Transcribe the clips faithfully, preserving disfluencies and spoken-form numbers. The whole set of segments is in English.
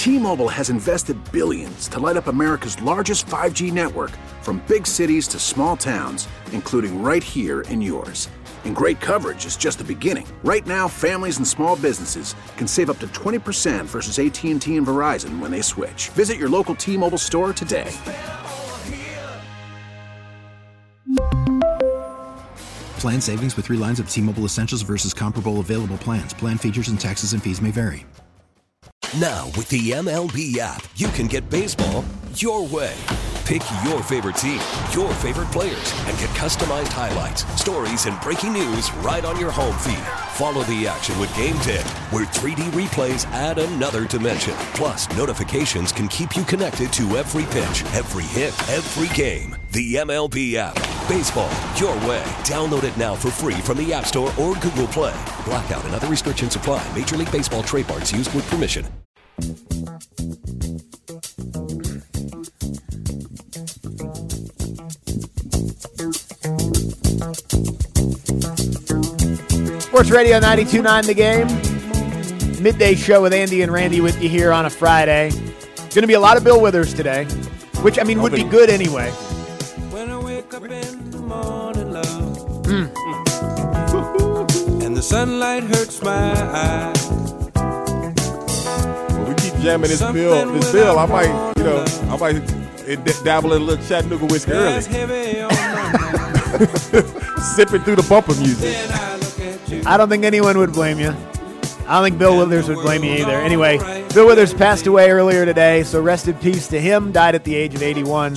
T-Mobile has invested billions to light up America's largest five G network, from big cities to small towns, including right here in yours. And great coverage is just the beginning. Right now, families and small businesses can save up to twenty percent versus A T and T and Verizon when they switch. Visit your local T-Mobile store today. Plan savings with three lines of T-Mobile Essentials versus comparable available plans. Plan features and taxes and fees may vary. Now, with the M L B app, you can get baseball your way. Pick your favorite team, your favorite players, and get customized highlights, stories, and breaking news right on your home feed. Follow the action with Game Day, where three D replays add another dimension. Plus, notifications can keep you connected to every pitch, every hit, every game. The M L B app. Baseball your way. Download it now for free from the App Store or Google Play. Blackout and other restrictions apply. Major League Baseball trademarks used with permission. Sports Radio ninety-two point nine The Game. Midday show with Andy and Randy with you here on a Friday. Going to be a lot of Bill Withers today, which, I mean, would be good anyway. When I wake up in the morning, love, Mm. and the sunlight hurts my eyes. Well, we keep jamming this bill. This bill, I might, you know, I might dabble in a little Chattanooga whiskey early. Sipping through the bumper music. I don't think anyone would blame you. I don't think Bill Withers would blame you either. Anyway, Bill Withers passed away earlier today, so rest in peace to him. Died at the age of eighty-one.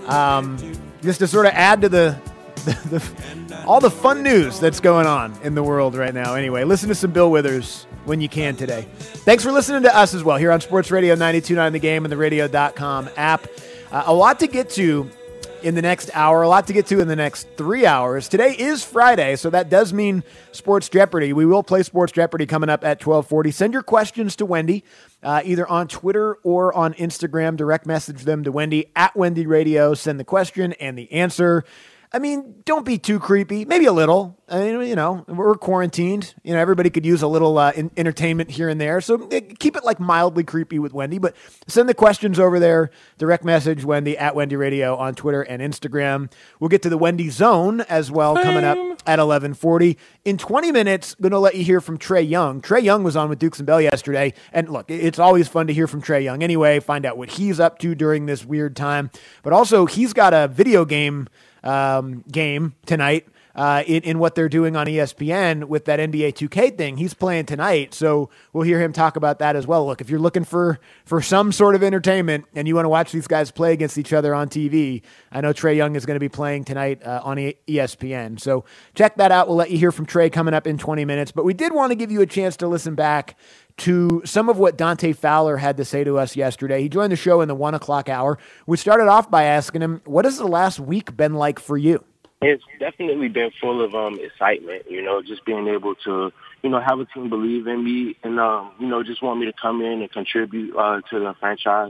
Um, just to sort of add to the, the, the all the fun news that's going on in the world right now. Anyway, listen to some Bill Withers when you can today. Thanks for listening to us as well here on Sports Radio ninety-two point nine The Game and the radio dot com app. Uh, a lot to get to in the next hour, a lot to get to in the next three hours. Today is Friday, so that does mean Sports Jeopardy. We will play Sports Jeopardy coming up at twelve forty. Send your questions to Wendy, uh, either on Twitter or on Instagram. Direct message them to Wendy at Wendy Radio. Send the question and the answer. I mean, don't be too creepy. Maybe a little. I mean, you know, we're quarantined. You know, everybody could use a little uh, in- entertainment here and there. So uh, keep it like mildly creepy with Wendy, but send the questions over there. Direct message Wendy at Wendy Radio on Twitter and Instagram. We'll get to the Wendy Zone as well coming up at eleven forty. In twenty minutes, going to let you hear from Trae Young. Trae Young was on with Dukes and Bell yesterday. And look, it's always fun to hear from Trae Young anyway, find out what he's up to during this weird time. But also, he's got a video game Um, game tonight uh, in, in what they're doing on E S P N with that N B A two K thing. He's playing tonight, so we'll hear him talk about that as well. Look, if you're looking for, for some sort of entertainment and you want to watch these guys play against each other on T V, I know Trae Young is going to be playing tonight uh, on E S P N. So check that out. We'll let you hear from Trae coming up in twenty minutes, but we did want to give you a chance to listen back to some of what Dante Fowler had to say to us yesterday. He joined the show in the one o'clock hour. We started off by asking him, what has the last week been like for you? It's definitely been full of um, excitement, you know, just being able to, you know, have a team believe in me and, um, you know, just want me to come in and contribute uh, to the franchise.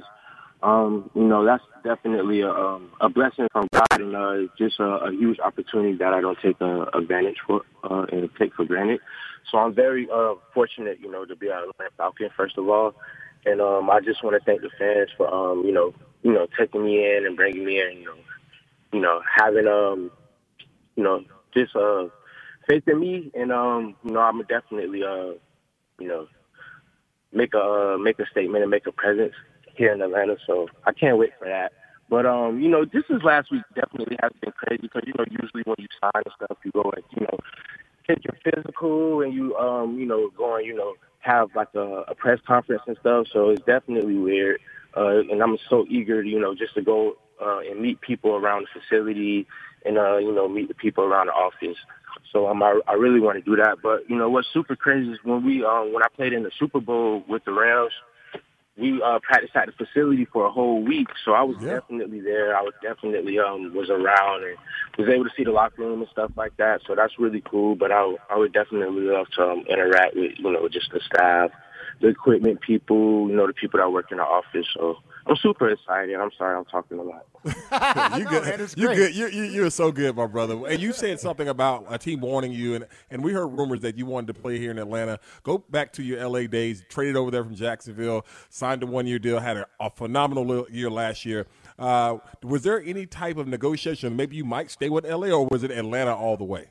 Um, you know, that's definitely a, um, a blessing from God and uh, just a, a huge opportunity that I don't take uh, advantage for uh, and take for granted. So I'm very uh, fortunate, you know, to be an Atlanta Falcon, first of all. And um, I just want to thank the fans for, um, you know, you know, taking me in and bringing me in, you know, you know, having, um, you know, just uh, faith in me. And, um, you know, I'm definitely, uh, you know, make a uh, make a statement and make a presence here in Atlanta. So I can't wait for that. But, um, you know, this is last week definitely has been crazy because, you know, usually when you sign and stuff, you go and, you know, take your physical and you, um, you know, go and, you know, have like a, a press conference and stuff. So it's definitely weird. Uh, and I'm so eager, to, you know, just to go uh, and meet people around the facility and, uh, you know, meet the people around the office. So um, I, I really want to do that. But, you know, what's super crazy is when we, um, when I played in the Super Bowl with the Rams, we uh, practiced at the facility for a whole week. So I was yeah. definitely there. I was definitely um, was around and was able to see the locker room and stuff like that. So that's really cool. But I, I would definitely love to um, interact with, you know, just the staff, the equipment people, you know, the people that work in the office. So I'm super excited. I'm sorry, I'm talking a lot. you no, good? man, it's You great. good? You're, you're you're so good, my brother. And you said something about a team wanting you, and and we heard rumors that you wanted to play here in Atlanta. Go back to your L A days. Traded over there from Jacksonville, signed a one-year deal, had a, a phenomenal year last year. Uh, was there any type of negotiation? Maybe you might stay with L A, or was it Atlanta all the way?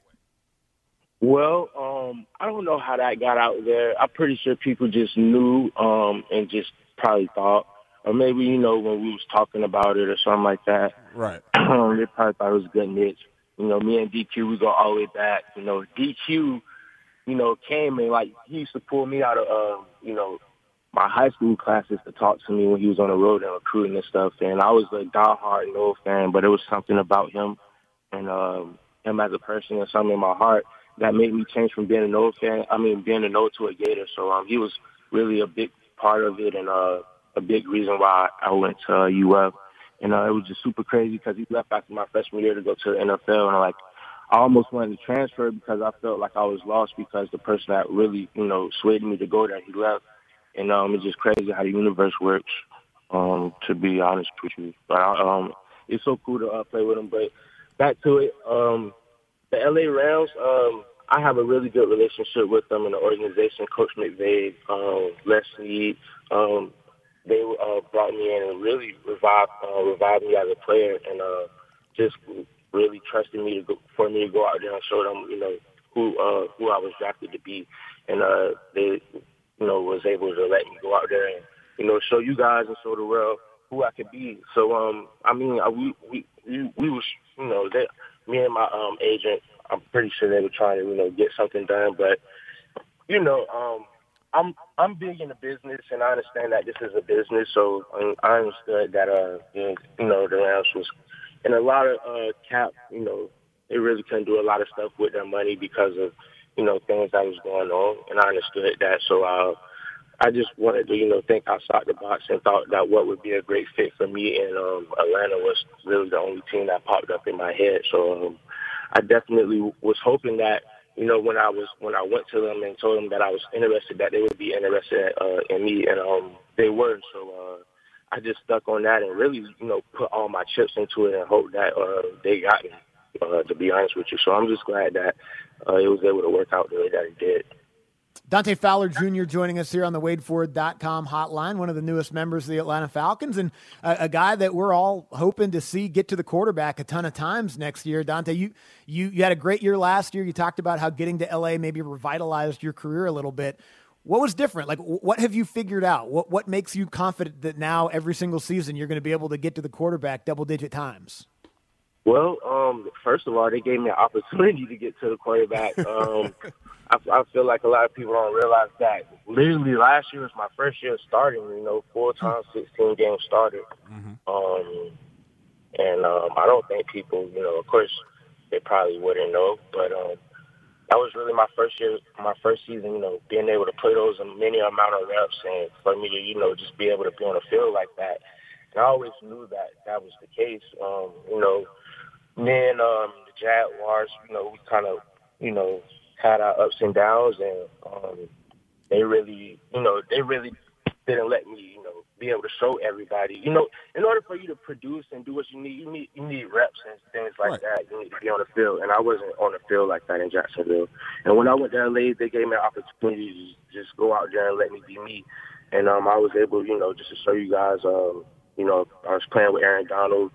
Well, um, I don't know how that got out there. I'm pretty sure people just knew um, and just probably thought, or maybe, you know, when we was talking about it or something like that. Right. Um, they probably thought it was a good niche. You know, me and D Q, we go all the way back. You know, D Q, you know, came and, like, he used to pull me out of, uh, you know, my high school classes to talk to me when he was on the road and recruiting and stuff. And I was a diehard Noah fan, but it was something about him and um, him as a person and something in my heart that made me change from being a Noah fan, I mean, being a Noah to a Gator. So um, he was really a big part of it and uh, a big reason why I went to uh, U F. And uh, it was just super crazy because he left after my freshman year to go to the N F L. And, like, I almost wanted to transfer because I felt like I was lost because the person that really, you know, swayed me to go there, he left. And um, it's just crazy how the universe works, um, to be honest with you. But um, it's so cool to uh, play with him. But back to it, um, the L A Rams, um, I have a really good relationship with them and the organization. Coach McVay, um, Les Snead, um, they uh, brought me in and really revived uh, revived me as a player and uh, just really trusted me to go, for me to go out there and show them, you know, who uh, who I was drafted to be. And uh, they, you know, was able to let me go out there and, you know, show you guys and show the world who I could be. So, um, I mean, I, we, we, we, we was, you know, they, me and my um, agent, I'm pretty sure they were trying to, you know, get something done. But, you know, um, I'm I'm big in the business, and I understand that this is a business. So um, I understood that, uh, you know, the Rams was in a lot of uh, cap, you know, they really couldn't do a lot of stuff with their money because of, you know, things that was going on, and I understood that. So uh, I just wanted to, you know, think outside the box and thought that what would be a great fit for me in um, Atlanta was really the only team that popped up in my head. So um, I definitely was hoping that, you know, when I was when I went to them and told them that I was interested, that they would be interested uh, in me, and um, they were. So uh, I just stuck on that and really, you know, put all my chips into it and hope that uh, they got me. Uh, to be honest with you, so I'm just glad that uh, it was able to work out the way that it did. Dante Fowler Junior joining us here on the Wade Ford dot com hotline, one of the newest members of the Atlanta Falcons, and a, a guy that we're all hoping to see get to the quarterback a ton of times next year. Dante, you, you you had a great year last year. You talked about how getting to L A maybe revitalized your career a little bit. What was different? Like, what have you figured out? What what makes you confident that now every single season you're going to be able to get to the quarterback double-digit times? Well, um, first of all, they gave me an opportunity to get to the quarterback. Um, I, I feel like a lot of people don't realize that. Literally, last year was my first year starting, you know, full-time, sixteen games started. Mm-hmm. Um, and um, I don't think people, you know, of course, they probably wouldn't know, but um, that was really my first year, my first season, you know, being able to play those many amount of reps and for me to, you know, just be able to be on the field like that. And I always knew that that was the case. Um, you know, me and um, the Jaguars, you know, we kind of, you know, had our ups and downs, and um, they really, you know, they really didn't let me, you know, be able to show everybody. You know, in order for you to produce and do what you need, you need you need reps and things like right. that. You need to be on the field, and I wasn't on the field like that in Jacksonville. And when I went to L A, they gave me an opportunity to just go out there and let me be me. And um, I was able, you know, just to show you guys, um, you know, I was playing with Aaron Donald,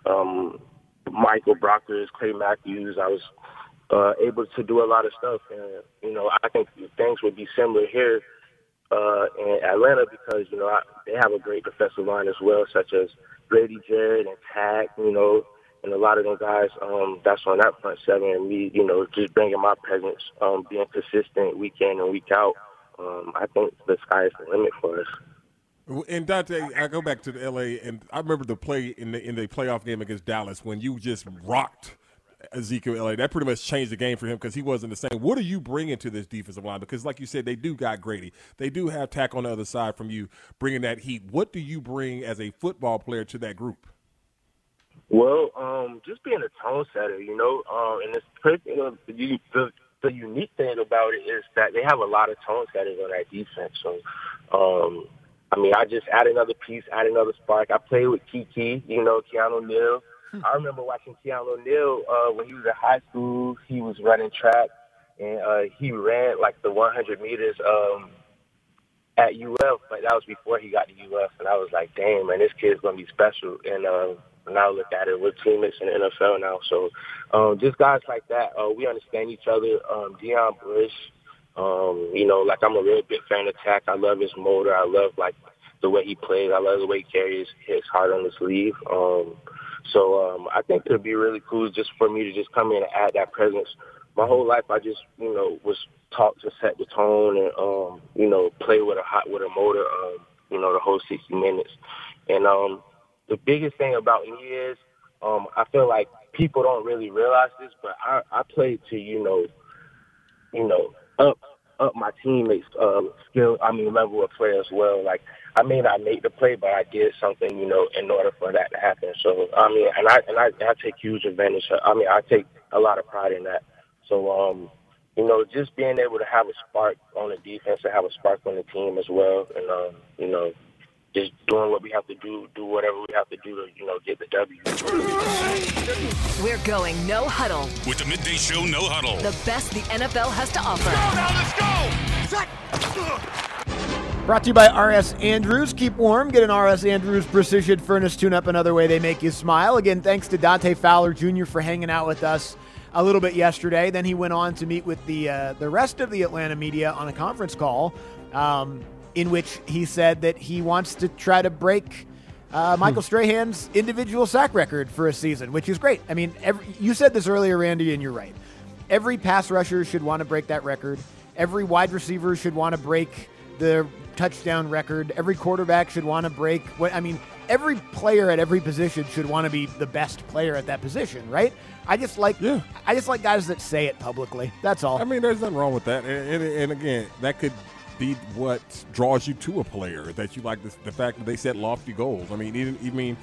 um, Michael Brockers, Clay Matthews. I was uh, able to do a lot of stuff. And, you know, I think things would be similar here uh, in Atlanta because, you know, I, they have a great defensive line as well, such as Grady Jarrett and Tack, you know, and a lot of them guys um, that's on that front seven, and me, you know, just bringing my presence, um, being consistent week in and week out. Um, I think the sky is the limit for us. And Dante, I go back to the L A, and I remember the play in the in the playoff game against Dallas when you just rocked Ezekiel Elliott. That pretty much changed the game for him because he wasn't the same. What are you bringing to this defensive line? Because, like you said, they do got Grady. They do have Tack on the other side from you, bringing that heat. What do you bring as a football player to that group? Well, um, just being a tone setter, you know, um, and it's you know, the, the the unique thing about it is that they have a lot of tone setters on that defense. So, um, I I mean, I just add another piece, add another spark. I played with Kiki, you know, Keanu Neal. I remember watching Keanu Neal uh, when he was in high school. He was running track, and uh, he ran like the one hundred meters um, at U F, but that was before he got to U F. And I was like, damn, man, this kid's going to be special. And uh, now look at it, we're teammates in the N F L now. So um, just guys like that, uh, we understand each other. Um, Deion Bush, um, you know, like I'm a real big fan of Tack. I love his motor. I love, like, the way he plays. I love the way he carries his heart on his sleeve. Um, so um, I think it would be really cool just for me to just come in and add that presence. My whole life, I just, you know, was taught to set the tone and, um, you know, play with a hot with a motor, um, you know, the whole sixty minutes. And um, the biggest thing about me is um, I feel like people don't really realize this, but I, I played to, you know, you know, up up my teammates' um, skill, I mean, level of play as well. Like, I may not make the play, but I did something, you know, in order for that to happen. So, I mean, and I and I, I take huge advantage. I mean, I take a lot of pride in that. So, um, you know, just being able to have a spark on the defense and have a spark on the team as well, and um, you know, just doing what we have to do, do whatever we have to do to, you know, get the W. We're going no huddle. With the Midday Show No Huddle. The best the N F L has to offer. Go now, let's go! Brought to you by R S Andrews. Keep warm. Get an R S Andrews Precision Furnace Tune-Up, another way they make you smile. Again, thanks to Dante Fowler Junior for hanging out with us a little bit yesterday. Then he went on to meet with the uh, the rest of the Atlanta media on a conference call, um, in which he said that he wants to try to break uh, Michael Strahan's individual sack record for a season, which is great. I mean, every, you said this earlier, Randy, and you're right. Every pass rusher should want to break that record. Every wide receiver should want to break the touchdown record. Every quarterback should want to break what I mean, every player at every position should want to be the best player at that position, right? I just like yeah. I just like guys that say it publicly. That's all. I mean, there's nothing wrong with that. And, and, and again, that could be what draws you to a player, that you like this, the fact that they set lofty goals. I mean, even, you mean,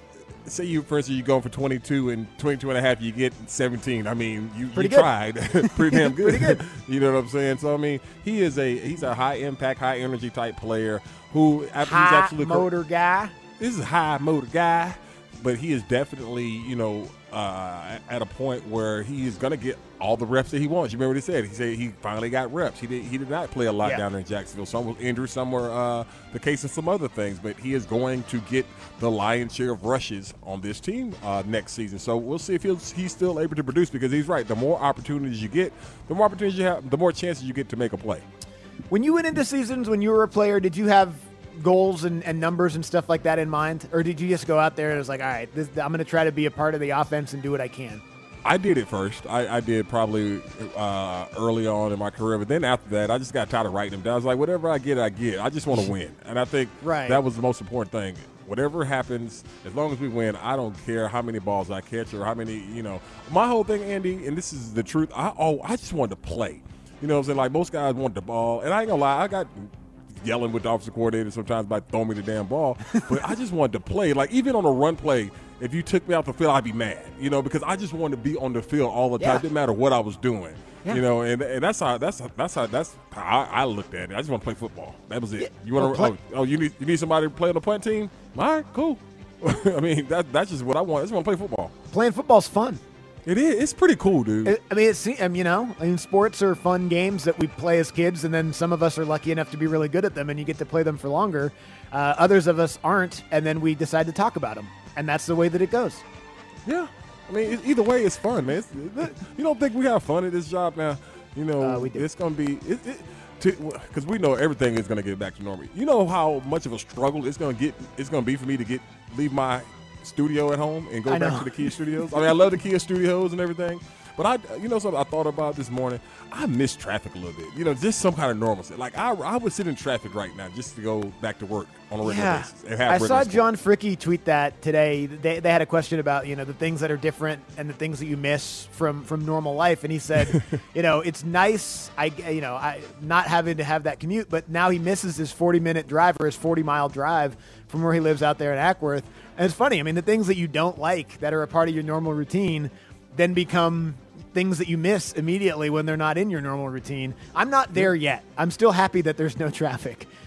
say you, for instance, you go for twenty-two and twenty-two and a half, you get seventeen. I mean, you, you tried. Pretty damn good. Pretty good. You know what I'm saying? So, I mean, he is a, he's a high impact, high energy type player who high he's absolutely motor cor- guy. This is a high motor guy, but he is definitely, you know, uh, at a point where he is going to get all the reps that he wants. You remember what he said? He said he finally got reps. He did He did not play a lot yeah. down there in Jacksonville. Some was injured, some were uh, the case of some other things, but he is going to get the lion's share of rushes on this team uh, next season. So we'll see if he's, he's still able to produce, because he's right. The more opportunities you get, the more opportunities you have, the more chances you get to make a play. When you went into seasons when you were a player, did you have goals and, and numbers and stuff like that in mind? Or did you just go out there and it was like, all right, this, I'm going to try to be a part of the offense and do what I can? I did it first. I, I did probably uh, early on in my career. But then after that, I just got tired of writing them down. I was like, whatever I get, I get. I just want to win. And I think right. that was the most important thing. Whatever happens, as long as we win, I don't care how many balls I catch or how many, you know. My whole thing, Andy, and this is the truth, I oh, I just wanted to play. You know what I'm saying? Like, most guys want the ball. And I ain't going to lie, I got – yelling with the offensive coordinator sometimes by throwing me the damn ball. But I just wanted to play. Like, even on a run play, if you took me out the field, I'd be mad, you know, because I just wanted to be on the field all the time. Yeah. It didn't matter what I was doing, yeah. you know, and, and that's how that's that's how that's how I, I looked at it. I just want to play football. That was it. Yeah. You want to? Well, oh, oh, you need you need somebody to play on the punt team? All right, cool. I mean, that that's just what I want. I just want to play football. Playing football's fun. It is. It's pretty cool, dude. I mean, it's, you know, I mean, sports are fun games that we play as kids, and then some of us are lucky enough to be really good at them, and you get to play them for longer. Uh, others of us aren't, and then we decide to talk about them, and that's the way that it goes. Yeah. I mean, either way, it's fun, man. It's, you don't think we have fun at this job now? You know, uh, we do. It's going to be it, – it, because we know everything is going to get back to normal. You know how much of a struggle it's going to get. It's going to be for me to get leave my – studio at home and go I back know. to the Kia Studios. I mean, I love the Kia Studios and everything, but I, you know, something I thought about this morning. I miss traffic a little bit. You know, just some kind of normalcy. Like I, I would sit in traffic right now just to go back to work on a regular yeah. basis. And have I saw sport. John Fricky tweet that today. They they had a question about, you know, the things that are different and the things that you miss from from normal life, and he said, you know, it's nice. I you know, I not having to have that commute, but now he misses his forty minute drive or his forty mile drive from where he lives out there in Ackworth. And it's funny. I mean, the things that you don't like that are a part of your normal routine then become things that you miss immediately when they're not in your normal routine. I'm not there yet. I'm still happy that there's no traffic.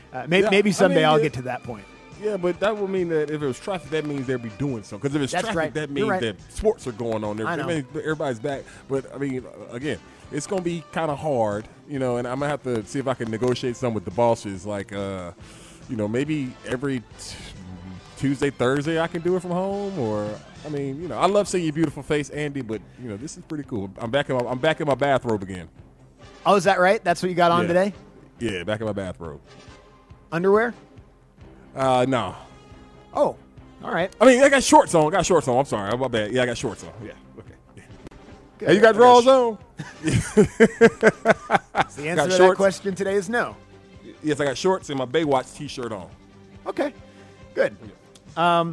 Uh, maybe, Yeah, maybe I someday mean, I'll yeah. get to that point. Yeah, but that would mean that if it was traffic, that means they'd be doing something. Because if it's That's traffic, right. that You're means right. that sports are going on there. I It know. means everybody's back. But, I mean, again, it's going to be kind of hard, you know, and I'm going to have to see if I can negotiate something with the bosses. Like, uh, you know, maybe every t- Tuesday, Thursday I can do it from home. Or, I mean, you know, I love seeing your beautiful face, Andy, but, you know, this is pretty cool. I'm back in my, I'm back in my bathrobe again. Oh, is that right? That's what you got on Yeah. today? Yeah, back in my bathrobe. Underwear? Uh, no. Oh, all right. I mean, I got shorts on. I got shorts on. I'm sorry. I'm my bad. Yeah, I got shorts on. Yeah. Okay. Yeah. Good. Hey, you got drawers on? The answer Got to that shorts? question today is no. Yes, I got shorts and my Baywatch T-shirt on. Okay, good. Um,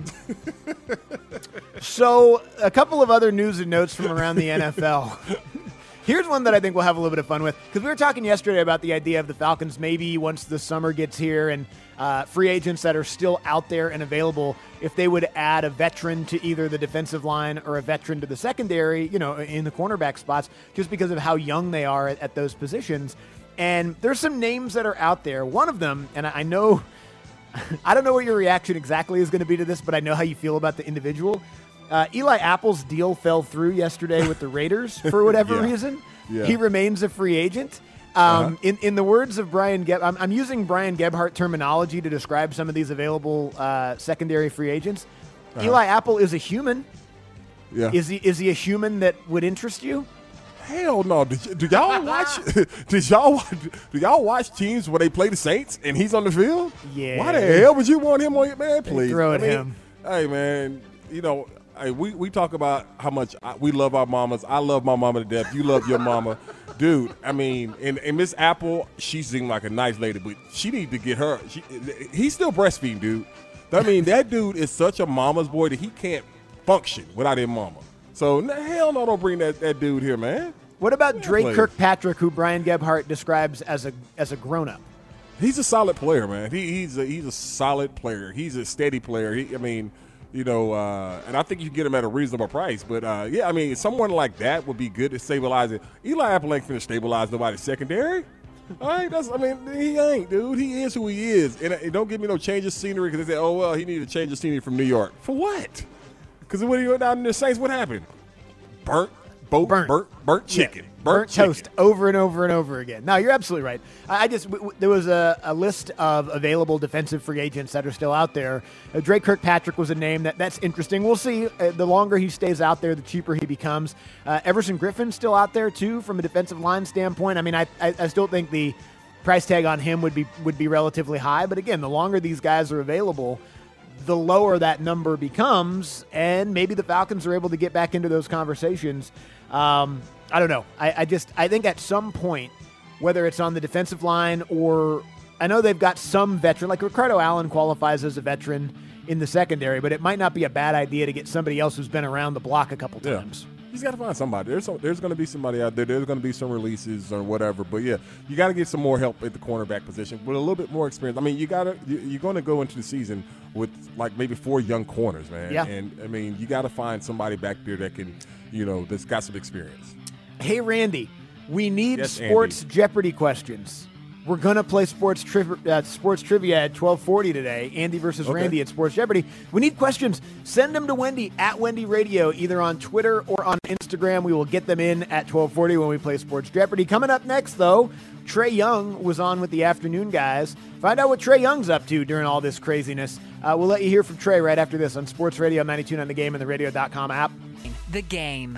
so a couple of other news and notes from around the N F L. Here's one that I think we'll have a little bit of fun with, because we were talking yesterday about the idea of the Falcons maybe once the summer gets here and uh, free agents that are still out there and available, if they would add a veteran to either the defensive line or a veteran to the secondary, you know, in the cornerback spots, just because of how young they are at, at those positions. And there's some names that are out there. One of them, and I know, I don't know what your reaction exactly is going to be to this, but I know how you feel about the individual. Uh, Eli Apple's deal fell through yesterday with the Raiders for whatever Yeah. reason. Yeah. He remains a free agent. Um, Uh-huh. in, in the words of Brian Geb, I'm, I'm using Brian Gebhardt terminology to describe some of these available uh, secondary free agents. Uh-huh. Eli Apple is a human. Yeah. Is he is he a human that would interest you? Hell no. Did, y- do y'all watch? Did y'all watch? Do y'all watch teams where they play the Saints and he's on the field? Yeah. Why the hell would you want him on your man? Please throw I at mean, him. Hey man, you know. Hey, we, we talk about how much I, we love our mamas. I love my mama to death. You love your mama. Dude, I mean, and, and Miss Apple, she seemed like a nice lady, but she need to get her. She, he's still breastfeeding, dude. I mean, that dude is such a mama's boy that he can't function without his mama. So, n- hell no, don't bring that, that dude here, man. What about Yeah, Drake please. Kirkpatrick, who Brian Gebhardt describes as a as a grown up? He's a solid player, man. He, he's a he's a solid player. He's a steady player. He, I mean, you know, uh, and I think you can get him at a reasonable price. But uh, yeah, I mean, someone like that would be good to stabilize it. Eli Apple ain't finna stabilize nobody's secondary. All right, that's. I mean, he ain't, dude. He is who he is, and, and don't give me no change of scenery because they say, oh well, he needed a change of scenery from New York for what? Because when he went down in the Saints, what happened? Burnt, boat, Burnt. burnt, burnt chicken, Yeah, burnt, burnt toast chicken. over and over and over again. No, you're absolutely right. I, I just w- w- there was a, a list of available defensive free agents that are still out there. Uh, Drake Kirkpatrick was a name that that's interesting. We'll see. Uh, the longer he stays out there, the cheaper he becomes. Uh, Everson Griffin's still out there too, from a defensive line standpoint. I mean, I, I I still think the price tag on him would be would be relatively high. But again, the longer these guys are available, the lower that number becomes, and maybe the Falcons are able to get back into those conversations. Um, I don't know. I, I just I think at some point, whether it's on the defensive line or I know they've got some veteran, like Ricardo Allen qualifies as a veteran in the secondary, but it might not be a bad idea to get somebody else who's been around the block a couple Yeah. times. He's got to find somebody. There's some, there's going to be somebody out there. There's going to be some releases or whatever. But yeah, you got to get some more help at the cornerback position with a little bit more experience. I mean, you got to you, you're going to go into the season with like maybe four young corners, man. Yeah. And I mean, you got to find somebody back there that can, you know, that's got some experience. Hey, Randy, we need Yes, sports Andy. Jeopardy questions. We're going to play sports, tri- uh, sports trivia at twelve forty today. Andy versus Okay. Randy at Sports Jeopardy. We need questions. Send them to Wendy at Wendy Radio, either on Twitter or on Instagram. We will get them in at twelve forty when we play Sports Jeopardy. Coming up next, though, Trey Young was on with the afternoon guys. Find out what Trey Young's up to during all this craziness. Uh, we'll let you hear from Trey right after this on Sports Radio ninety-two point nine The Game and the radio dot com app. The Game.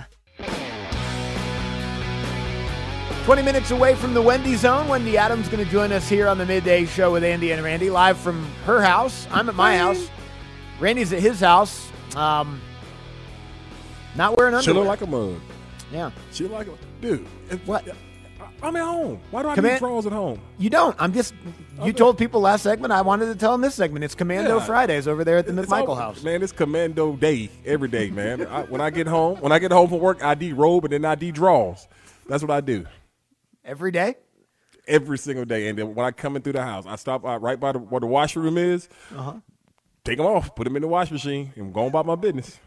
twenty minutes away from the Wendy Zone. Wendy Adams going to join us here on the Midday Show with Andy and Randy, live from her house. I'm at my house. Randy's at his house. Um, not wearing underwear. Chilling like a mug. Yeah. Chill like a dude. if- What? I'm at home. Why do I Command- need drawers at home? You don't. I'm just, you Okay. told people last segment. I wanted to tell them this segment. It's Commando Yeah. Fridays over there at the It's McMichael all- house. Man, it's Commando Day every day, man. I, when I get home, when I get home from work, I de-robe and then I de-draws. That's what I do Every day? every single day. And then when I come in through the house, I stop out right by the, where the washroom is, Uh-huh. take them off, put them in the wash machine, and go about my business.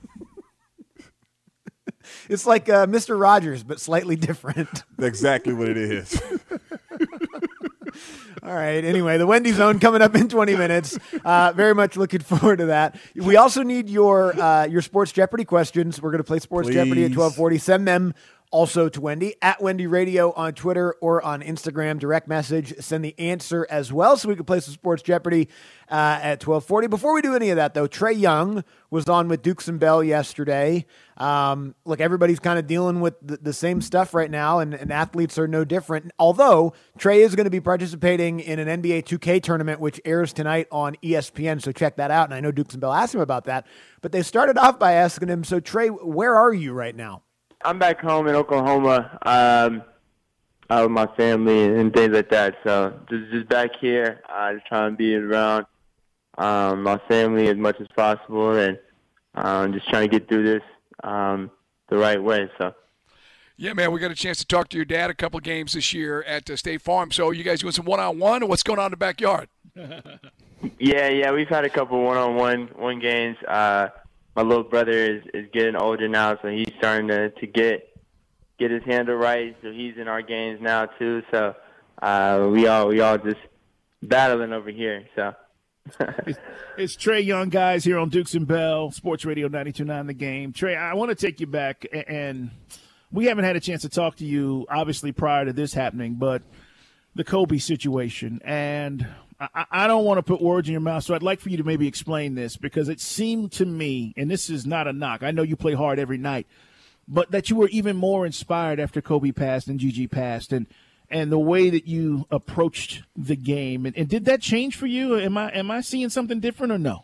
It's like uh, Mister Rogers, but slightly different. That's exactly what it is. All right. Anyway, the Wendy Zone coming up in twenty minutes. Uh, very much looking forward to that. We also need your uh, your Sports Jeopardy questions. We're going to play Sports Please. Jeopardy at twelve forty. Send them also to Wendy at Wendy Radio on Twitter or on Instagram. Direct message. Send the answer as well so we can play some Sports Jeopardy uh, at twelve forty. Before we do any of that, though, Trae Young was on with Dukes and Bell yesterday. Um, look, everybody's kind of dealing with the, the same stuff right now, and, and athletes are no different. Although Trae is going to be participating in an N B A two K tournament, which airs tonight on E S P N, so check that out. And I know Dukes and Bell asked him about that, but they started off by asking him, so Trae, where are you right now? I'm back home in Oklahoma um, uh, with my family and things like that. So just, just back here, uh, just trying to be around um, my family as much as possible, and um, just trying to get through this um, the right way. So. Yeah, man, we got a chance to talk to your dad a couple of games this year at uh, State Farm. So you guys doing some one-on-one, or what's going on in the backyard? yeah, yeah, we've had a couple one-on-one one games. Uh, my little brother is, is getting older now, so he's starting to, to get get his handle right. So he's in our games now too. So uh, we all we all just battling over here. So. it's, it's Trae Young, guys, here on Dukes and Bell, Sports Radio ninety-two point nine The Game. Trae, I want to take you back, and we haven't had a chance to talk to you, obviously, prior to this happening, but the Kobe situation. And I, I don't want to put words in your mouth, so I'd like for you to maybe explain this, because it seemed to me, and this is not a knock, I know you play hard every night, but that you were even more inspired after Kobe passed and Gigi passed, and and the way that you approached the game. And, and did that change for you? Am I am I seeing something different or no?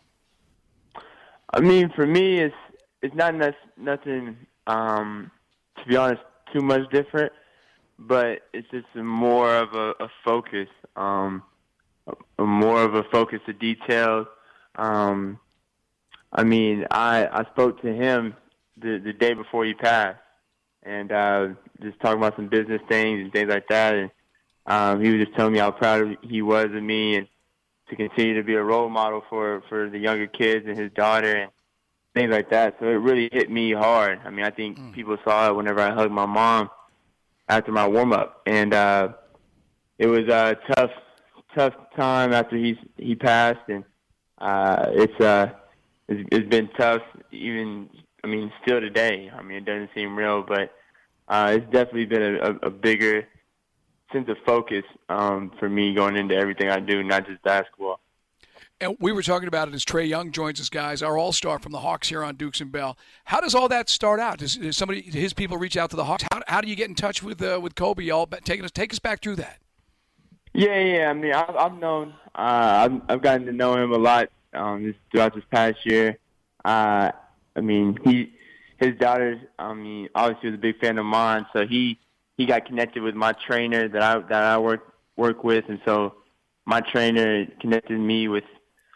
I mean, for me, it's it's not ne- nothing, um, to be honest, too much different, but it's just a more of a, a focus, um, a, a more of a focus to detail. Um, I mean, I, I spoke to him the, the day before he passed, and uh, just talking about some business things and things like that. And um, he was just telling me how proud he was of me and to continue to be a role model for, for the younger kids and his daughter and things like that. So it really hit me hard. I mean, I think mm. people saw it whenever I hugged my mom after my warm-up. And uh, it was a tough, tough time after he, he passed. And uh, it's, uh, it's it's been tough even, I mean, still today. I mean, it doesn't seem real, but Uh, it's definitely been a, a, a bigger sense of focus um, for me going into everything I do, not just basketball. And we were talking about it as Trae Young joins us, guys, our all-star from the Hawks here on Dukes and Bell. How does all that start out? Does, does somebody, his people reach out to the Hawks? How, how do you get in touch with uh, with Kobe? All take us take us back through that. Yeah, yeah. I mean, I've, I've known, uh, I've, I've gotten to know him a lot um, this, throughout this past year. Uh, I mean, he. His daughter, I mean, obviously was a big fan of mine, so he, he got connected with my trainer that I that I work work with, and so my trainer connected me with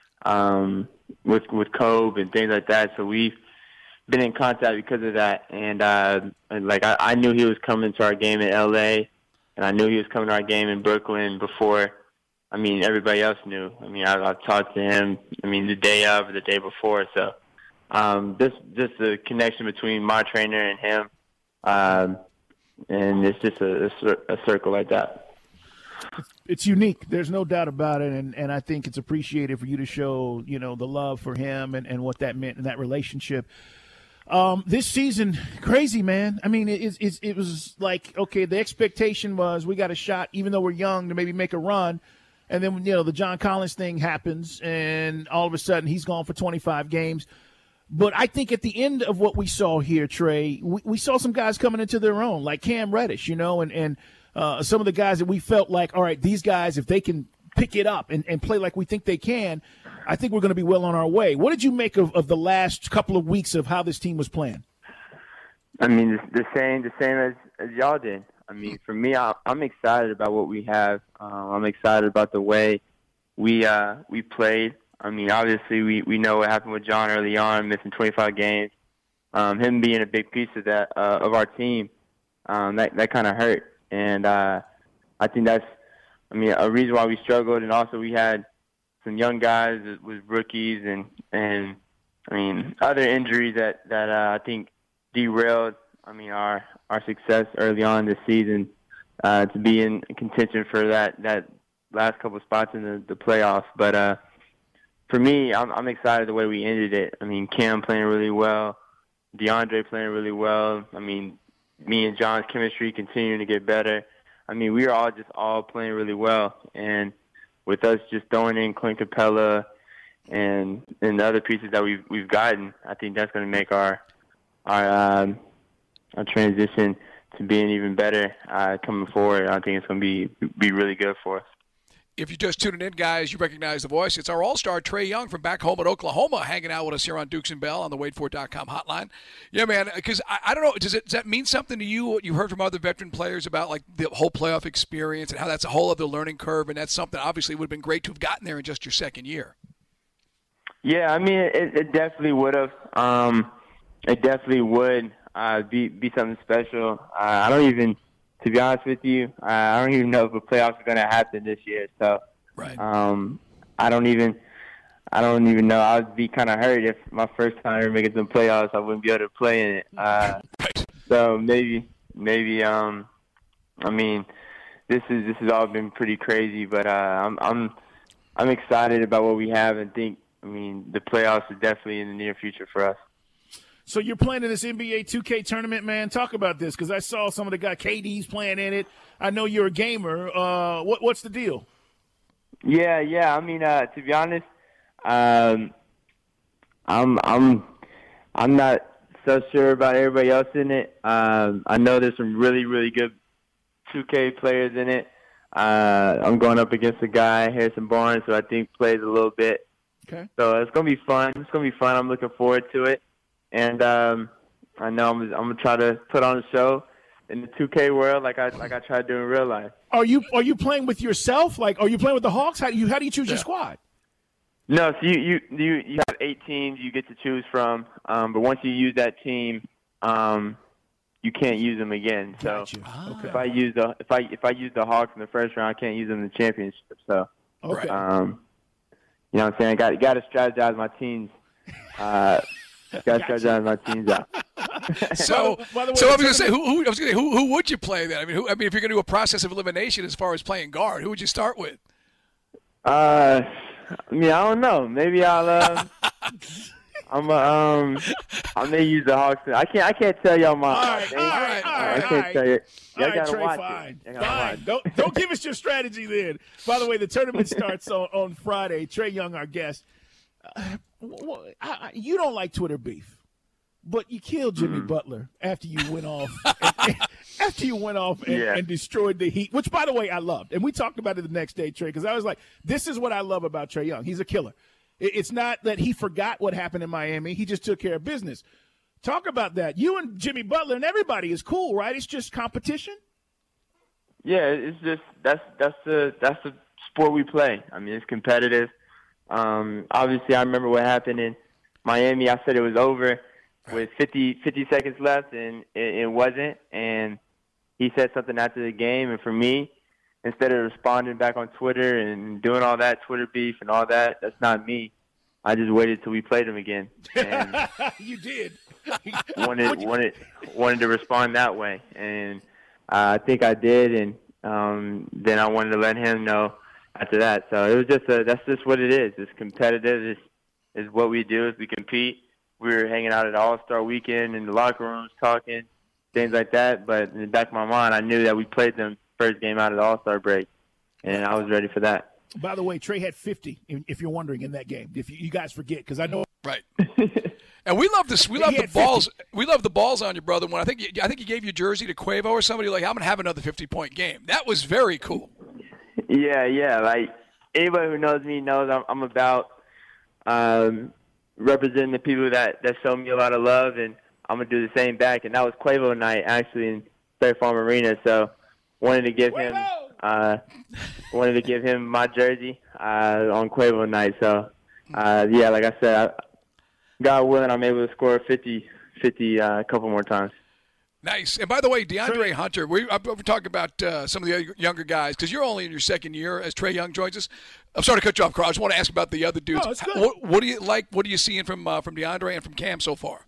um with with Kobe and things like that. So we've been in contact because of that, and uh, and like I, I knew he was coming to our game in L A, and I knew he was coming to our game in Brooklyn before. I mean, everybody else knew. I mean, I, I talked to him. I mean, the day of or the day before, so. Um, this just a connection between my trainer and him, um, and it's just a, a, a circle like that. It's unique. There's no doubt about it, and, and I think it's appreciated for you to show, you know, the love for him and, and what that meant in that relationship. Um, this season, crazy, man. I mean, it, it, it was like, okay, the expectation was we got a shot, even though we're young, to maybe make a run. And then, you know, the John Collins thing happens, and all of a sudden he's gone for twenty-five games. But I think at the end of what we saw here, Trae, we, we saw some guys coming into their own, like Cam Reddish, you know, and, and uh, some of the guys that we felt like, all right, these guys, if they can pick it up and, and play like we think they can, I think we're going to be well on our way. What did you make of, of the last couple of weeks of how this team was playing? I mean, the same the same as, as y'all did. I mean, for me, I, I'm excited about what we have. Uh, I'm excited about the way we uh, we played. I mean, obviously, we, we know what happened with John early on, missing twenty-five games. Um, him being a big piece of that uh, of our team, um, that that kind of hurt, and uh, I think that's, I mean, a reason why we struggled. And also, we had some young guys with rookies, and and I mean, other injuries that that uh, I think derailed. I mean, our our success early on this season uh, to be in contention for that that last couple spots in the, the playoffs. But uh, for me, I'm, I'm excited the way we ended it. I mean, Cam playing really well, DeAndre playing really well. I mean, me and John's chemistry continuing to get better. I mean, we are all just all playing really well. And with us just throwing in Clint Capella and and the other pieces that we've we've gotten, I think that's going to make our our um, our transition to being even better uh, coming forward. I think it's going to be be really good for us. If you're just tuning in, guys, you recognize the voice. It's our all-star Trae Young from back home at Oklahoma, hanging out with us here on Dukes and Bell on the Wade Ford dot com hotline. Yeah, man, because I, I don't know, does it does that mean something to you, what you heard from other veteran players about like the whole playoff experience and how that's a whole other learning curve, and that's something obviously would have been great to have gotten there in just your second year? Yeah, I mean, it, it definitely would have. Um, it definitely would uh, be be something special. Uh, I don't even, to be honest with you, uh, I don't even know if the playoffs are going to happen this year. So, right. um, I don't even, I don't even know. I would be kind of hurt if my first time ever making some playoffs, I wouldn't be able to play in it. Uh, right. So maybe, maybe, um, I mean, this is this has all been pretty crazy, but uh, I'm I'm I'm excited about what we have and think. I mean, the playoffs are definitely in the near future for us. So you're playing in this N B A two K tournament, man. Talk about this, because I saw some of the guys, K D's playing in it. I know you're a gamer. Uh, what, what's the deal? Yeah, yeah. I mean, uh, to be honest, um, I'm I'm I'm not so sure about everybody else in it. Um, I know there's some really really good two K players in it. Uh, I'm going up against a guy, Harrison Barnes, who I think plays a little bit. Okay. So it's gonna be fun. It's gonna be fun. I'm looking forward to it. And um, I know I'm, I'm gonna try to put on a show in the two K world, like I like I try to do in real life. Are you are you playing with yourself? Like, are you playing with the Hawks? How do you how do you choose Yeah. your squad? No, so you, you you you have eight teams you get to choose from, um, but once you use that team, um, you can't use them again. So Gotcha. Okay. if I use the if I if I use the Hawks in the first round, I can't use them in the championship. So Okay. um, you know what I'm saying? Got got to strategize my teams. Uh, got to strategize my teams out. So, By the way, so I was the going to say, who, who, I was going to say, who, who would you play then? I mean, who, I mean, if you're going to do a process of elimination as far as playing guard, who would you start with? Uh, I mean, I don't know. Maybe I'll. Uh, I'm. Uh, um. I may use the Hawks. I can't. I can't tell y'all my. All right, thing. all right, all right, I can't all right. tell you. All Y'all right, gotta Trey, watch fine. it. Y'all gotta Fine. watch. Don't don't give us your strategy then. By the way, the tournament starts on, on Friday. Trae Young, our guest. Uh, wh- wh- I, I, you don't like Twitter beef, but you killed Jimmy Mm-hmm. Butler after you went off. and, after you went off and, Yeah. and destroyed the Heat, which, by the way, I loved. And we talked about it the next day, Trey, because I was like, this is what I love about Trae Young. He's a killer. It, it's not that he forgot what happened in Miami. He just took care of business. Talk about that. You and Jimmy Butler and everybody is cool, right? It's just competition? Yeah, it's just that's that's the that's the sport we play. I mean, it's competitive. Um, obviously, I remember what happened in Miami. I said it was over with fifty, fifty seconds left, and it, it wasn't. And he said something after the game, and for me, instead of responding back on Twitter and doing all that Twitter beef and all that, that's not me. I just waited till we played him again. And You did. wanted wanted wanted to respond that way, and uh, I think I did. And um, then I wanted to let him know after that. So it was just a, that's just what it is. It's competitive. It's is what we do. Is we compete. We were hanging out at All Star Weekend in the locker rooms, talking things like that. But in the back of my mind, I knew that we played them first game out of the All Star break, and I was ready for that. By the way, Trey had fifty, if you're wondering, in that game. If you, you guys forget, because I know. Right. And we love this. We love He the had balls. We love the balls on you, brother. When I think you, I think you gave your jersey to Quavo or somebody, like, I'm gonna have another fifty point game. That was very cool. Yeah, yeah. Like anybody who knows me knows I'm, I'm about um, representing the people that that show me a lot of love, and I'm gonna do the same back. And that was Quavo night actually in State Farm Arena. So wanted to give him uh, wanted to give him my jersey uh, on Quavo night. So uh, yeah, like I said, I, God willing, I'm able to score fifty, fifty uh, a couple more times. Nice. And by the way, DeAndre Hunter, we, uh, we're talking about uh, some of the other younger guys because you're only in your second year as Trae Young joins us. I'm sorry to cut you off, Carl. I just want to ask about the other dudes. No, it's good. What, what do you like? What are you seeing from uh, from DeAndre and from Cam so far?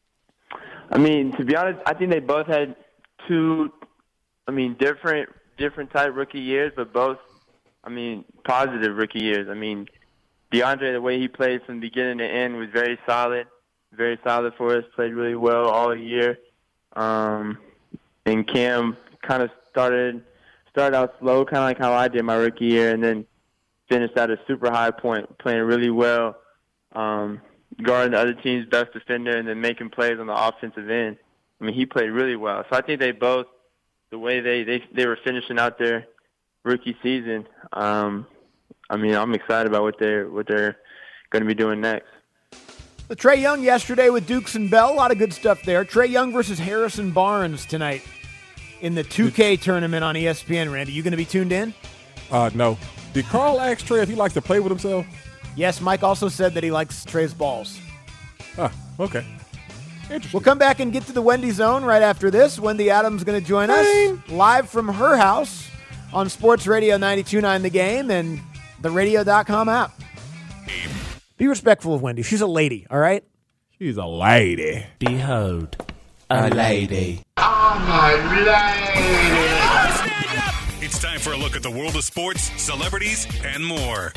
I mean, to be honest, I think they both had two, I mean, different different type rookie years, but both I mean, positive rookie years. I mean, DeAndre, the way he played from beginning to end was very solid, very solid for us, played really well all year. Um, and Cam kind of started started out slow, kind of like how I did my rookie year, and then finished at a super high point, playing really well, um, guarding the other team's best defender, and then making plays on the offensive end. I mean, he played really well. So I think they both, the way they, they, they were finishing out their rookie season, um, I mean, I'm excited about what they're what they're going to be doing next. The Trae Young yesterday with Dukes and Bell. A lot of good stuff there. Trae Young versus Harrison Barnes tonight in the two K tournament on E S P N. Randy, you going to be tuned in? Uh, no. Did Carl ask Trae if he likes to play with himself? Yes, Mike also said that he likes Trae's balls. Ah, okay. We'll come back and get to the Wendy Zone right after this. Wendy Adams going to join us live from her house on Sports Radio ninety-two point nine The Game and the radio dot com app. Be respectful of Wendy. She's a lady, all right? She's a lady. Behold, a lady. Oh, my lady. It's time for a look at the world of sports, celebrities, and more.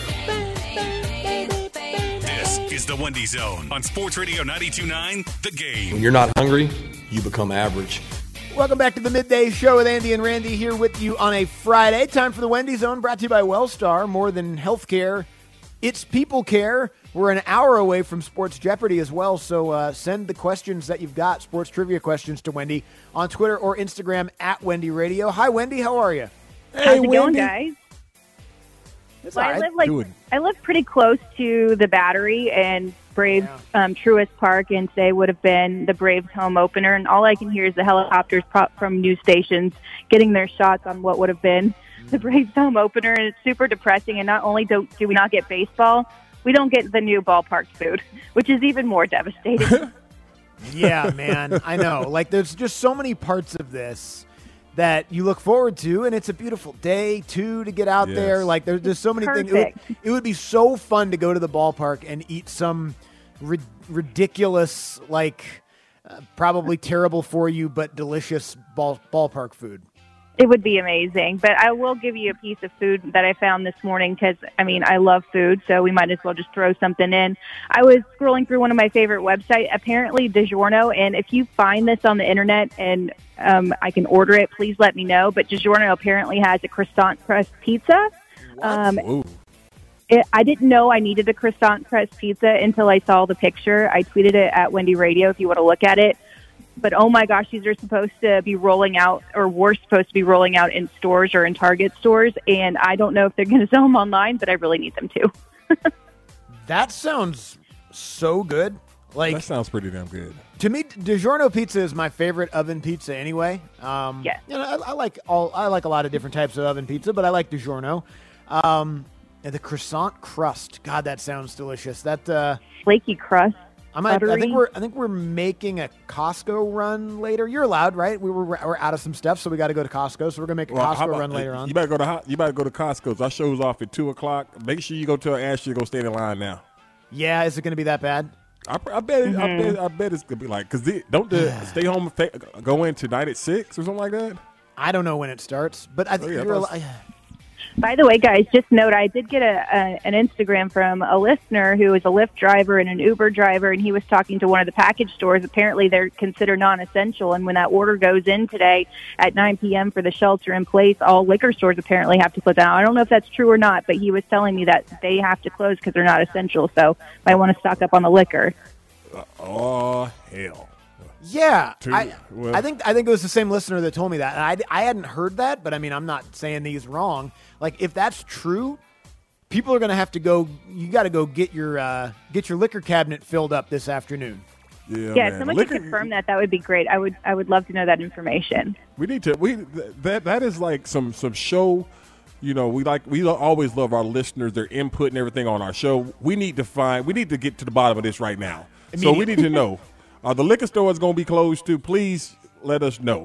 This is the Wendy Zone on Sports Radio ninety-two point nine The Game. When you're not hungry, you become average. Welcome back to the Midday Show with Andy and Randy here with you on a Friday. Time for the Wendy Zone, brought to you by Wellstar. More than healthcare, it's people care. We're an hour away from Sports Jeopardy as well, so uh, send the questions that you've got, sports trivia questions, to Wendy on Twitter or Instagram at Wendy Radio. Hi, Wendy. How are you? Hey, How's it Wendy. going, guys? It's well, all right. I live like Good. I live pretty close to the Battery and Braves yeah. um, Truist Park, and today would have been the Braves home opener. And all I can hear is the helicopters prop from news stations getting their shots on what would have been the Braves home opener, and it's super depressing. And not only do, do we not get baseball, we don't get the new ballpark food, which is even more devastating. Yeah, man, I know. Like, there's just so many parts of this that you look forward to, and it's a beautiful day, too, to get out yes. there. Like, there's just so many Perfect. things. It would, it would be so fun to go to the ballpark and eat some ri- ridiculous, like, uh, probably terrible for you, but delicious ball, ballpark food. It would be amazing. But I will give you a piece of food that I found this morning because, I mean, I love food, so we might as well just throw something in. I was scrolling through one of my favorite websites, apparently DiGiorno, and if you find this on the internet and um, I can order it, please let me know. But DiGiorno apparently has a croissant crust pizza. Um, it, I didn't know I needed a croissant crust pizza until I saw the picture. I tweeted it at Wendy Radio if you want to look at it. But, oh, my gosh, these are supposed to be rolling out, or were supposed to be rolling out in stores or in Target stores, and I don't know if they're going to sell them online, but I really need them to. That sounds so good. Like, that sounds pretty damn good. To me, DiGiorno pizza is my favorite oven pizza anyway. Um, yeah. You know, I, I like all. I like a lot of different types of oven pizza, but I like DiGiorno. Um, and the croissant crust. God, that sounds delicious. That uh, flaky crust. I might. I think we're. I think we're making a Costco run later. You're allowed, right? We were. We're out of some stuff, so we got to go to Costco. So we're gonna make a well, Costco about, run later on. You better go to. You better go to Costco's. Our show's off at two o'clock. Make sure you go tell Ashley to go stand in line now. Yeah, is it gonna be that bad? I, I bet. It, Mm-hmm. I bet. I bet it's gonna be like because don't the stay home go in tonight at six or something like that. I don't know when it starts, but I think oh, yeah, you're. was, By the way, guys, just note, I did get a, a an Instagram from a listener who is a Lyft driver and an Uber driver, and he was talking to one of the package stores. Apparently, they're considered non-essential, and when that order goes in today at nine p.m. for the shelter-in-place, all liquor stores apparently have to close down. I don't know if that's true or not, but he was telling me that they have to close because they're not essential, so might want to stock up on the liquor. Uh, oh, hell. Yeah, Two, I, well. I think I think it was the same listener that told me that. And I, I hadn't heard that, but I mean, I'm not saying he's wrong. Like, if that's true, people are going to have to go. You got to go get your uh, get your liquor cabinet filled up this afternoon. Yeah, yeah. man. If someone liquor, could confirm that, that would be great. I would I would love to know that information. We need to. We that that is like some some show. You know, we like we always love our listeners, their input and everything on our show. We need to find. We need to get to the bottom of this right now. So we need to know. Uh, the liquor store is going to be closed too. Please let us know.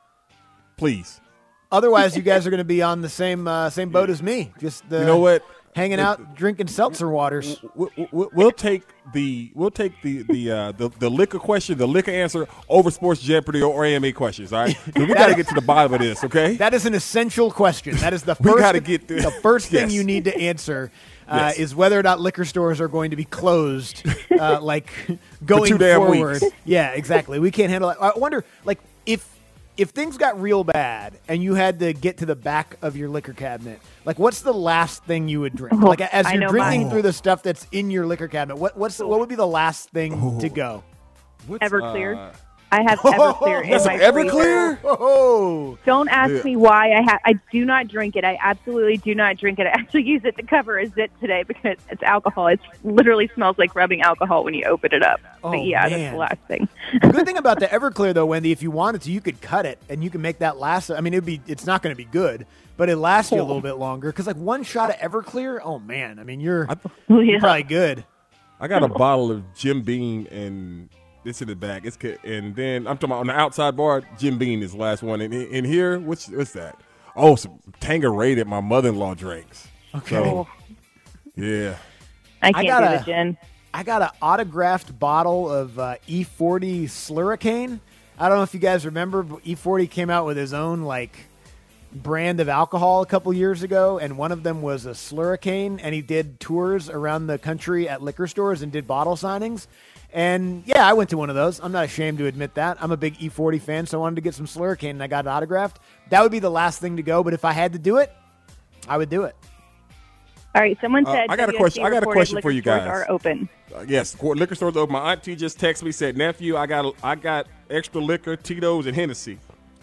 Please. Otherwise, you guys are going to be on the same uh, same boat as me. Just the, you know what? hanging out, drinking seltzer waters. We'll, we'll, we'll take the we'll take the the, uh, the the liquor question, the liquor answer over Sports Jeopardy or A M A questions. All right, so we got to get to the bottom of this. Okay, that is an essential question. That is the we first. gotta get the, the first thing yes. you need to answer. Uh, Yes. Is whether or not liquor stores are going to be closed, uh, like going two damn forward. weeks. Yeah, exactly. We can't handle it. I wonder, like, if if things got real bad and you had to get to the back of your liquor cabinet, like, what's the last thing you would drink? Oh, Like, as I you're know drinking mine. through the stuff that's in your liquor cabinet, what what's what would be the last thing Oh. to go? Everclear. Uh, I have Everclear in That's my some freezer. Everclear? Oh, Don't ask Yeah. me why I have. I do not drink it. I absolutely do not drink it. I actually use it to cover a zit today because it's alcohol. It literally smells like rubbing alcohol when you open it up. Oh, but yeah, man. that's the last thing. The good thing about the Everclear, though, Wendy, if you wanted to, you could cut it and you can make that last. I mean, it'd be it's not going to be good, but it lasts you a little bit longer. Because like one shot of Everclear, oh man, I mean you're, you're probably good. I got a bottle of Jim Beam and it's in the back. It's ca- and then I'm talking about on the outside bar. Jim Beam is the last one. And in, in here, what's what's that? Oh, some Tanqueray that my mother-in-law drinks. Okay. So, yeah. I can't got do a- the gin. I got an autographed bottle of uh, E forty Slurricane. I don't know if you guys remember, but E forty came out with his own like brand of alcohol a couple years ago, and one of them was a Slurricane, and he did tours around the country at liquor stores and did bottle signings. And yeah, I went to one of those. I'm not ashamed to admit that. I'm a big E forty fan, so I wanted to get some Slurricane, and I got it autographed. That would be the last thing to go, but if I had to do it, I would do it. All right, someone Uh, said I got a W S C question- I got a reported question for liquor you stores guys. Are open. Uh, yes, court- liquor stores open. My auntie just texted me, said, nephew, I got I got extra liquor, Tito's, and Hennessy.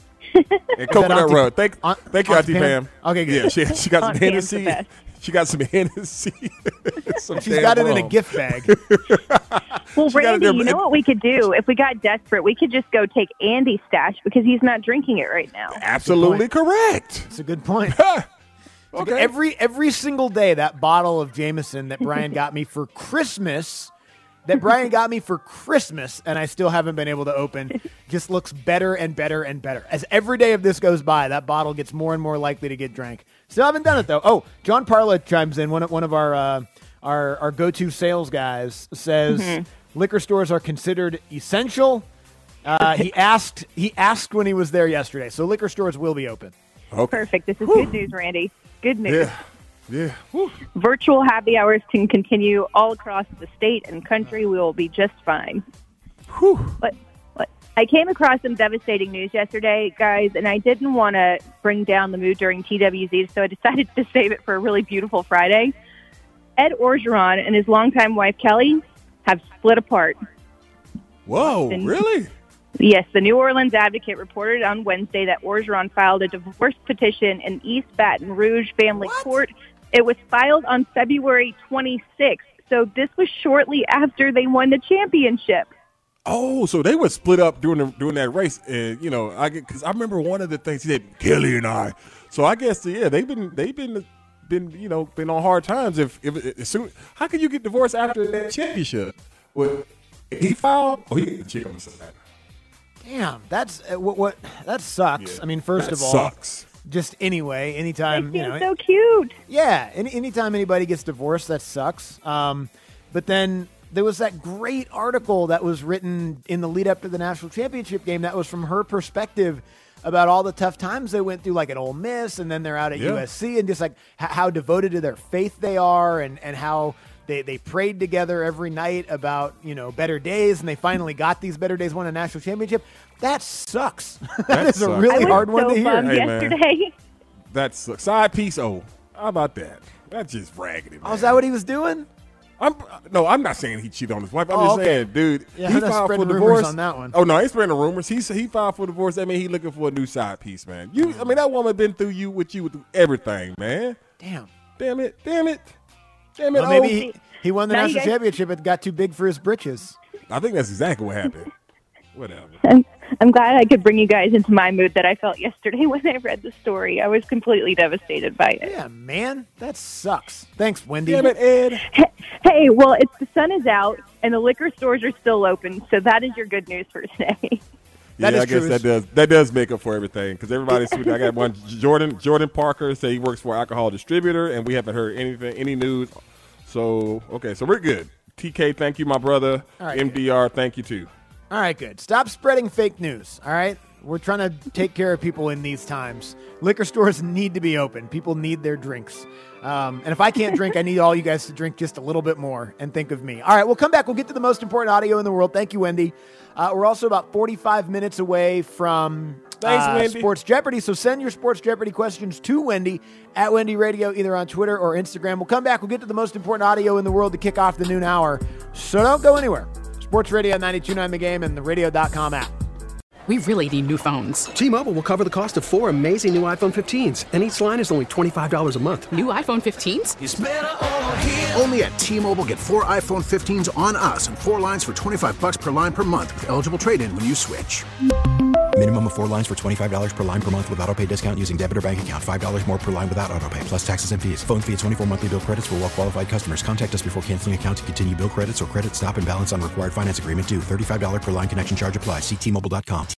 And coconut Auntie- rum. Thank, Aunt- thank you, Auntie Auntie Pam? Pam. Okay, good. Yeah, she, she got some Aunt Pam's the Hennessy. best. She got some Hennessy. Some She's damn got it in a rum. gift bag. Well, She got it Randy, there, you but- know what we could do? If we got desperate, we could just go take Andy's stash because he's not drinking it right now. Absolutely correct. It's a good point. Okay. Every every single day, that bottle of Jameson that Brian got me for Christmas, that Brian got me for Christmas, and I still haven't been able to open, just looks better and better and better. As every day of this goes by, that bottle gets more and more likely to get drank. Still haven't done it, though. Oh, John Parla chimes in, one of, one of our, uh, our, our go-to sales guys, says Mhm. liquor stores are considered essential. Uh, he asked he asked when he was there yesterday, so liquor stores will be open. Okay. Perfect. This is good news, Randy. Good news. Yeah. Yeah. Whew. Virtual happy hours can continue all across the state and country. We will be just fine. Whew. But, but I came across some devastating news yesterday, guys, and I didn't want to bring down the mood during T W Z, so I decided to save it for a really beautiful Friday. Ed Orgeron and his longtime wife, Kelly, have split apart. Whoa, And- really? Yes, the New Orleans Advocate reported on Wednesday that Orgeron filed a divorce petition in East Baton Rouge Family Court. It was filed on February twenty-sixth, so this was shortly after they won the championship. Oh, so they were split up during the, during that race, and you know, I because I remember one of the things he said, Kelly and I. So I guess yeah, they've been they've been been you know been on hard times. If if as soon how can you get divorced after that championship? Well, he filed. Oh, he get the chick on the side. Damn, that's uh, what, what that sucks. Yeah, I mean, first that of all, sucks. just anyway, anytime They you seem know, so cute. yeah, any anytime anybody gets divorced, that sucks. Um, but then there was that great article that was written in the lead up to the national championship game that was from her perspective about all the tough times they went through, like at Ole Miss, and then they're out at Yeah. U S C, and just like h- how devoted to their faith they are, and and how. They, they prayed together every night about, you know, better days, and they finally got these better days, won a national championship. That sucks. that That is a sucks. really I was hard one so to hear. bummed Hey, man. yesterday. That's a side piece. Oh, how about that? That's just raggedy. Man. Oh, is that what he was doing? I'm no, I'm not saying he cheated on his wife. I'm Oh, just okay. saying, dude, Yeah, he I'm not filed for spreading divorce rumors on that one. Oh no, he's spreading rumors. He he filed for divorce. That mean he looking for a new side piece, man. You, I mean, that woman been through you with you with everything, man. Damn. Damn it, damn it, damn it. Well, maybe oh. he, he won the Now you national guys- championship and got too big for his britches. I think that's exactly what happened. Whatever. I'm, I'm glad I could bring you guys into my mood that I felt yesterday when I read the story. I was completely devastated by it. Yeah, man, that sucks. Thanks, Wendy. Damn it, Ed. Hey, well, it's the sun is out and the liquor stores are still open, so that is your good news for today. That yeah, is I guess true. that does that does make up for everything because everybody's sweet. I got one Jordan Jordan Parker say he works for an alcohol distributor, and we haven't heard anything, any news. So okay, so we're good. T K, thank you, my brother. All right, M D R, thank you too. All right, good. Stop spreading fake news. All right, we're trying to take care of people in these times. Liquor stores need to be open. People need their drinks. Um, and if I can't drink, I need all you guys to drink just a little bit more and think of me. All right, we'll come back. We'll get to the most important audio in the world. Thank you, Wendy. Uh, we're also about forty-five minutes away from Thanks, uh, Wendy. Sports Jeopardy. So send your Sports Jeopardy questions to Wendy at Wendy Radio, either on Twitter or Instagram. We'll come back. We'll get to the most important audio in the world to kick off the noon hour. So don't go anywhere. Sports Radio ninety-two point nine The Game and the radio dot com app. We really need new phones. T-Mobile will cover the cost of four amazing new iPhone fifteens, and each line is only twenty-five dollars a month. New iPhone fifteens? It's better over here. Only at T-Mobile, get four iPhone fifteens on us and four lines for twenty-five bucks per line per month with eligible trade-in when you switch. Minimum of four lines for twenty-five dollars per line per month with auto-pay discount using debit or bank account. five dollars more per line without auto-pay, plus taxes and fees. Phone fee at twenty-four monthly bill credits for well-qualified customers. Contact us before canceling account to continue bill credits or credit stop and balance on required finance agreement due. thirty-five dollars per line connection charge applies. See T Mobile dot com.